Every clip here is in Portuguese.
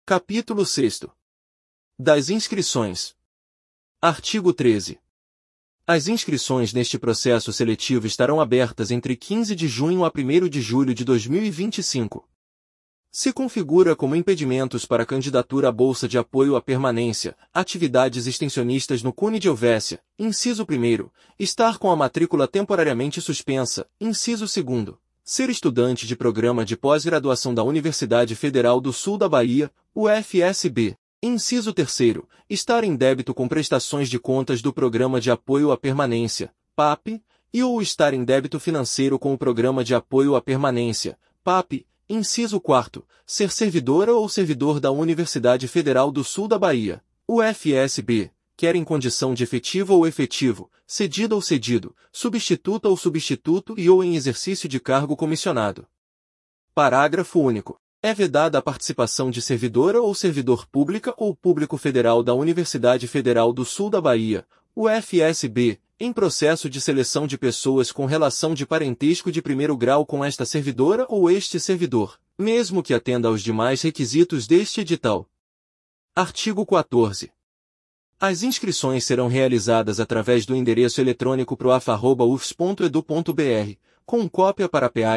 Capítulo 6. Das inscrições. Artigo 13. As inscrições neste processo seletivo estarão abertas entre 15 de junho a 1º de julho de 2025. Se configura como impedimentos para a candidatura à Bolsa de Apoio à Permanência, atividades extensionistas no CUNE de Helvécia, inciso 1º, estar com a matrícula temporariamente suspensa, inciso 2º, ser estudante de programa de pós-graduação da Universidade Federal do Sul da Bahia, UFSB, inciso 3º, estar em débito com prestações de contas do Programa de Apoio à Permanência, PAP, e ou estar em débito financeiro com o Programa de Apoio à Permanência, PAP, inciso 4º, ser servidora ou servidor da Universidade Federal do Sul da Bahia, UFSB, quer em condição de efetiva ou efetivo, cedida ou cedido, substituta ou substituto e ou em exercício de cargo comissionado. Parágrafo único. É vedada a participação de servidora ou servidor pública ou público federal da Universidade Federal do Sul da Bahia, UFSB, em processo de seleção de pessoas com relação de parentesco de primeiro grau com esta servidora ou este servidor, mesmo que atenda aos demais requisitos deste edital. Artigo 14. As inscrições serão realizadas através do endereço eletrônico proaf@ufs.edu.br, com cópia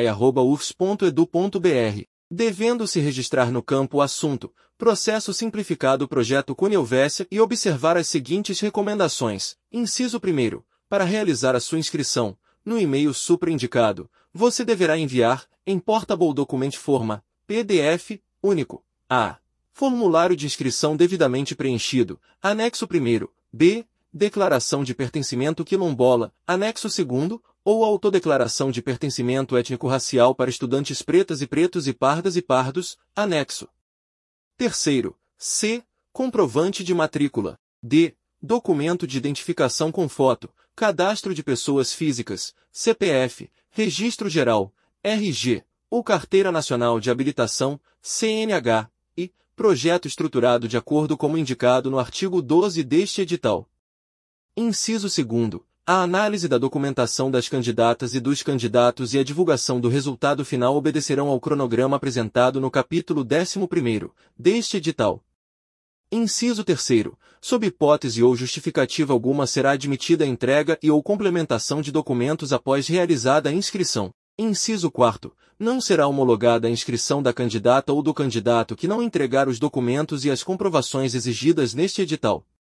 parapai@ufs.edu.br, devendo-se registrar no campo Assunto, Processo Simplificado Projeto CUNE Helvécia e observar as seguintes recomendações. Inciso 1º. Para realizar a sua inscrição, no e-mail supraindicado, você deverá enviar, em Portable Document Forma, PDF, único, a. Formulário de inscrição devidamente preenchido, anexo 1º, b. Declaração de pertencimento quilombola, anexo 2º, ou autodeclaração de pertencimento étnico-racial para estudantes pretas e pretos e pardos, anexo. 3º, c. Comprovante de matrícula, d. Documento de identificação com foto, cadastro de pessoas físicas, CPF, Registro Geral, RG, ou Carteira Nacional de Habilitação, CNH, e projeto estruturado de acordo como indicado no artigo 12 deste edital. Inciso 2º. A análise da documentação das candidatas e dos candidatos e a divulgação do resultado final obedecerão ao cronograma apresentado no capítulo 11º deste edital. Inciso 3º. Sob hipótese ou justificativa alguma será admitida a entrega e ou complementação de documentos após realizada a inscrição. Inciso 4º. Não será homologada a inscrição da candidata ou do candidato que não entregar os documentos e as comprovações exigidas neste edital.